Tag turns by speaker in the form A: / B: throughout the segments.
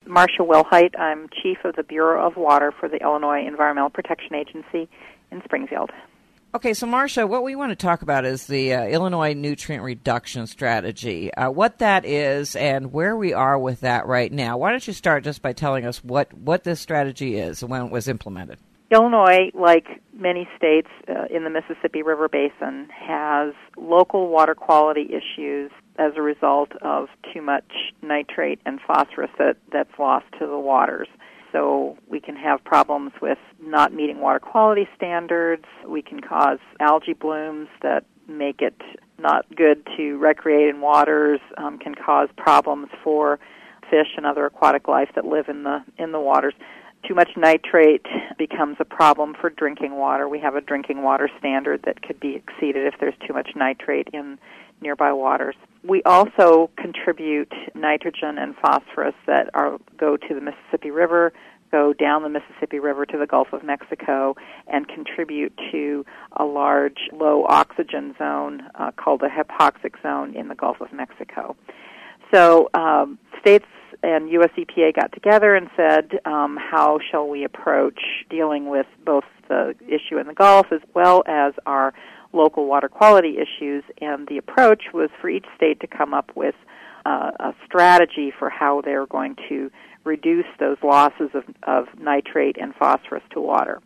A: Marcia Wilhite. I'm Chief of the Bureau of Water for the Illinois Environmental Protection Agency in Springfield.
B: Okay, so Marcia, what we want to talk about is the Illinois Nutrient Reduction Strategy, what that is and where we are with that right now. Why don't you start just by telling us what this strategy is and when it was implemented?
A: Illinois, like many states in the Mississippi River Basin, has local water quality issues as a result of too much nitrate and phosphorus that's lost to the waters. So we can have problems with not meeting water quality standards. We can cause algae blooms that make it not good to recreate in waters, can cause problems for fish and other aquatic life that live in the waters. Too much nitrate becomes a problem for drinking water. We have a drinking water standard that could be exceeded if there's too much nitrate in nearby waters. We also contribute nitrogen and phosphorus that go to the Mississippi River, go down the Mississippi River to the Gulf of Mexico, and contribute to a large low oxygen zone called the hypoxic zone in the Gulf of Mexico. So states and U.S. EPA got together and said, how shall we approach dealing with both the issue in the Gulf as well as our local water quality issues? And the approach was for each state to come up with a strategy for how they're going to reduce those losses of nitrate and phosphorus to water.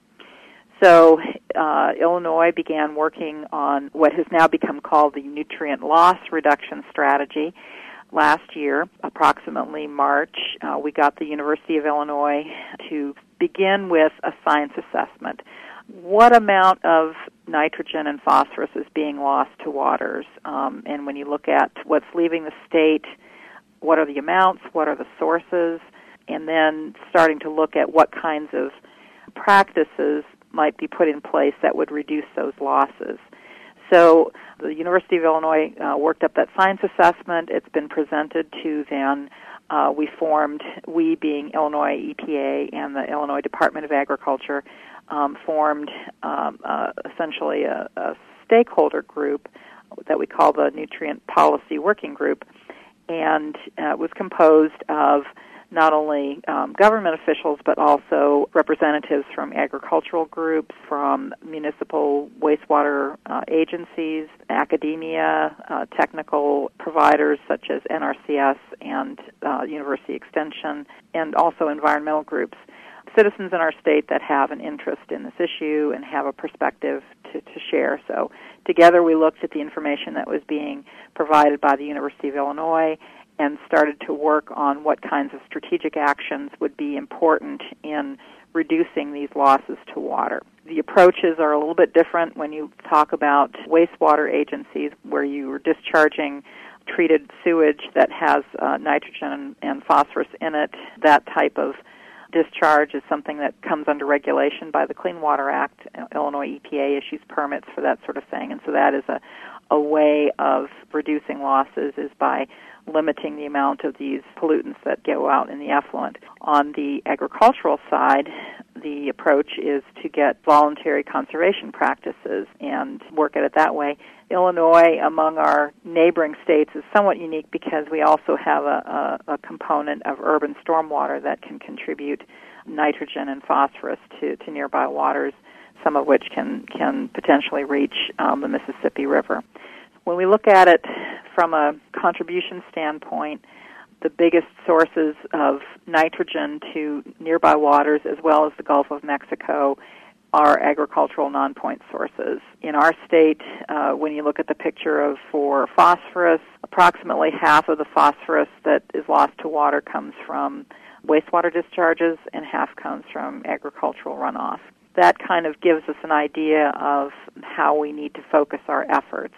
A: So Illinois began working on what has now become called the Nutrient Loss Reduction Strategy. Last year, approximately March, we got the University of Illinois to begin with a science assessment. What amount of nitrogen and phosphorus is being lost to waters? And when you look at what's leaving the state, what are the amounts, what are the sources, and then starting to look at what kinds of practices might be put in place that would reduce those losses. So the University of Illinois worked up that science assessment. It's been presented to them. We being Illinois EPA and the Illinois Department of Agriculture, formed essentially a stakeholder group that we call the Nutrient Policy Working Group, and it was composed of not only government officials, but also representatives from agricultural groups, from municipal wastewater agencies, academia, technical providers such as NRCS and University Extension, and also environmental groups. Citizens in our state that have an interest in this issue and have a perspective to share. So together we looked at the information that was being provided by the University of Illinois and started to work on what kinds of strategic actions would be important in reducing these losses to water. The approaches are a little bit different when you talk about wastewater agencies where you are discharging treated sewage that has nitrogen and phosphorus in it. That type of discharge is something that comes under regulation by the Clean Water Act. Illinois EPA issues permits for that sort of thing, and so that is a way of reducing losses is by limiting the amount of these pollutants that go out in the effluent. On the agricultural side, the approach is to get voluntary conservation practices and work at it that way. Illinois, among our neighboring states, is somewhat unique because we also have a component of urban stormwater that can contribute nitrogen and phosphorus to nearby waters, some of which can potentially reach the Mississippi River. When we look at it from a contribution standpoint, the biggest sources of nitrogen to nearby waters as well as the Gulf of Mexico are agricultural non-point sources. In our state, when you look at the picture for phosphorus, approximately half of the phosphorus that is lost to water comes from wastewater discharges and half comes from agricultural runoff. That kind of gives us an idea of how we need to focus our efforts.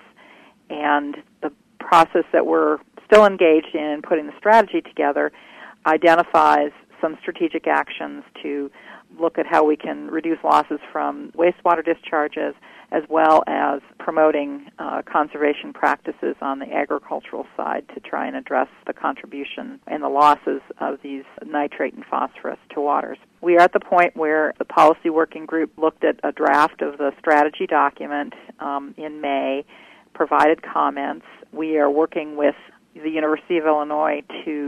A: And the process that we're still engaged in putting the strategy together identifies some strategic actions to look at how we can reduce losses from wastewater discharges as well as promoting conservation practices on the agricultural side to try and address the contribution and the losses of these nitrate and phosphorus to waters. We are at the point where the policy working group looked at a draft of the strategy document in May, provided comments. We are working with the University of Illinois to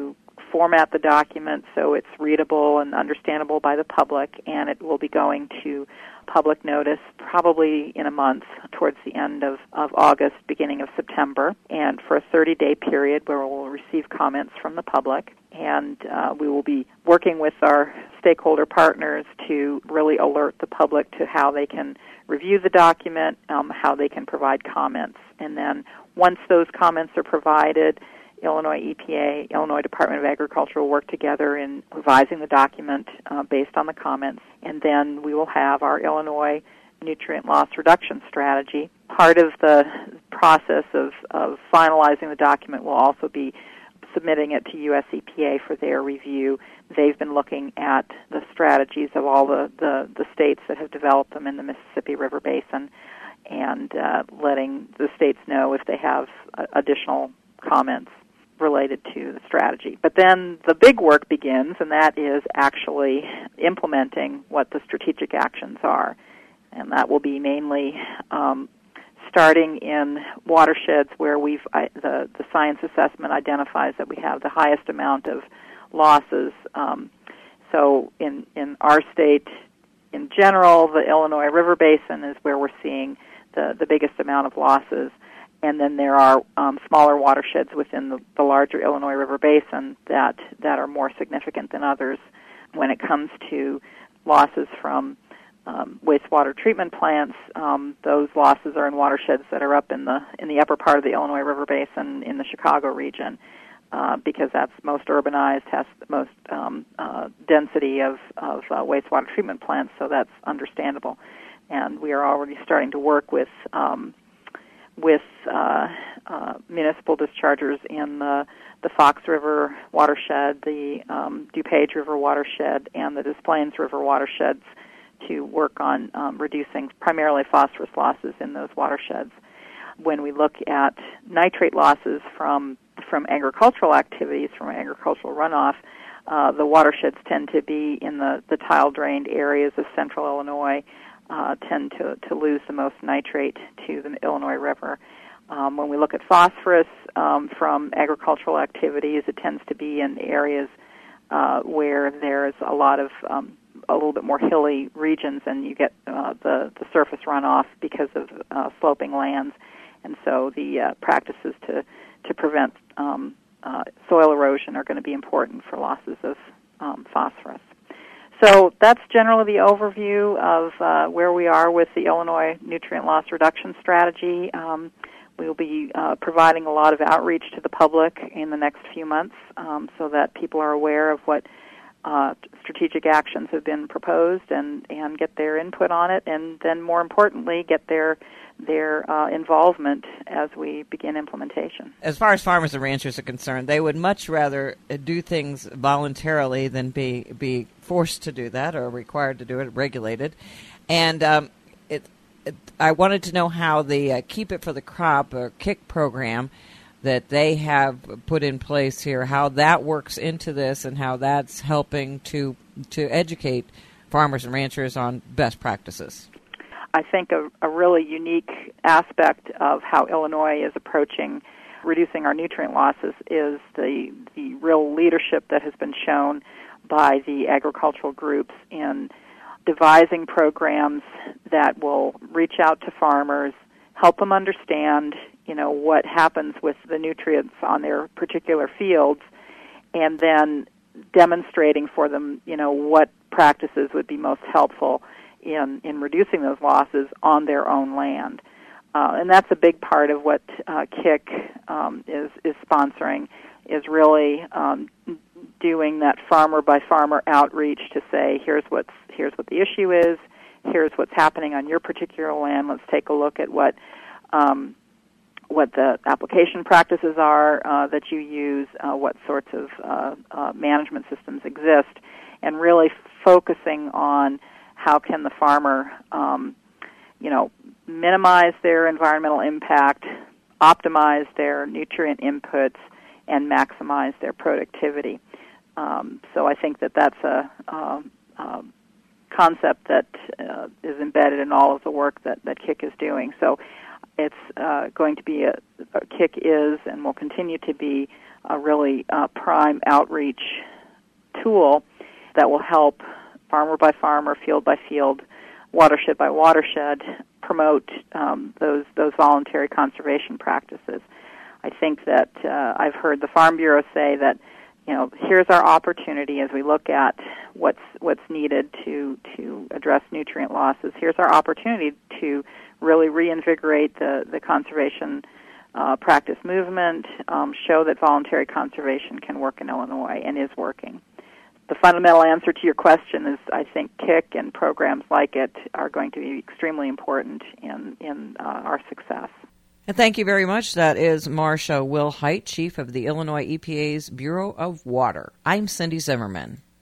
A: format the document so it's readable and understandable by the public, and it will be going to public notice probably in a month, towards the end of August, beginning of September, and for a 30-day period where we'll receive comments from the public. And we will be working with our stakeholder partners to really alert the public to how they can review the document, how they can provide comments. And then once those comments are provided, Illinois EPA, Illinois Department of Agriculture will work together in revising the document based on the comments. And then we will have our Illinois nutrient loss reduction strategy. Part of the process of finalizing the document will also be submitting it to U.S. EPA for their review. They've been looking at the strategies of all the states that have developed them in the Mississippi River Basin, and letting the states know if they have additional comments related to the strategy. But then the big work begins, and that is actually implementing what the strategic actions are. And that will be mainly starting in watersheds where the science assessment identifies that we have the highest amount of losses. So in our state, in general, the Illinois River Basin is where we're seeing the biggest amount of losses. And then there are smaller watersheds within the larger Illinois River Basin that are more significant than others. When it comes to losses from wastewater treatment plants, those losses are in watersheds that are up in the upper part of the Illinois River Basin in the Chicago region, because that's most urbanized, has the most density of wastewater treatment plants, so that's understandable. And we are already starting to work with municipal dischargers in the Fox River watershed, the DuPage River watershed, and the Des Plaines River watersheds to work on reducing primarily phosphorus losses in those watersheds. When we look at nitrate losses from agricultural activities, from agricultural runoff, the watersheds tend to be in the tile-drained areas of central Illinois, tend to lose the most nitrate to the Illinois River. When we look at phosphorus from agricultural activities, it tends to be in areas where there's a lot of a little bit more hilly regions, and you get the surface runoff because of sloping lands. And so the practices to prevent soil erosion are going to be important for losses of phosphorus. So that's generally the overview of where we are with the Illinois Nutrient Loss Reduction Strategy. We will be providing a lot of outreach to the public in the next few months so that people are aware of what strategic actions have been proposed and get their input on it, and then more importantly, get their involvement as we begin implementation.
B: As far as farmers and ranchers are concerned, they would much rather do things voluntarily than be forced to do that or required to do it, regulated. And I wanted to know how the Keep It for the Crop, or KIC program, that they have put in place here, how that works into this and how that's helping to educate farmers and ranchers on best practices.
A: I think a really unique aspect of how Illinois is approaching reducing our nutrient losses is the real leadership that has been shown by the agricultural groups in devising programs that will reach out to farmers, help them understand, what happens with the nutrients on their particular fields, and then demonstrating for them, what practices would be most helpful in reducing those losses on their own land. And that's a big part of what KIC is sponsoring, is really doing that farmer by farmer outreach to say, here's what the issue is, here's what's happening on your particular land. Let's take a look at what the application practices are that you use, what sorts of management systems exist, and really focusing on how can the farmer, minimize their environmental impact, optimize their nutrient inputs, and maximize their productivity. So I think that's a concept that is embedded in all of the work that KIC is doing. So it's going to be KIC is and will continue to be a really prime outreach tool that will help farmer by farmer, field by field, watershed by watershed promote those voluntary conservation practices. I think that I've heard the Farm Bureau say that, here's our opportunity as we look at what's needed to address nutrient losses. Here's our opportunity to really reinvigorate the conservation practice movement, show that voluntary conservation can work in Illinois and is working. The fundamental answer to your question is, I think KIC and programs like it are going to be extremely important in our success.
B: And thank you very much. That is Marcia Wilhite, Chief of the Illinois EPA's Bureau of Water. I'm Cindy Zimmerman.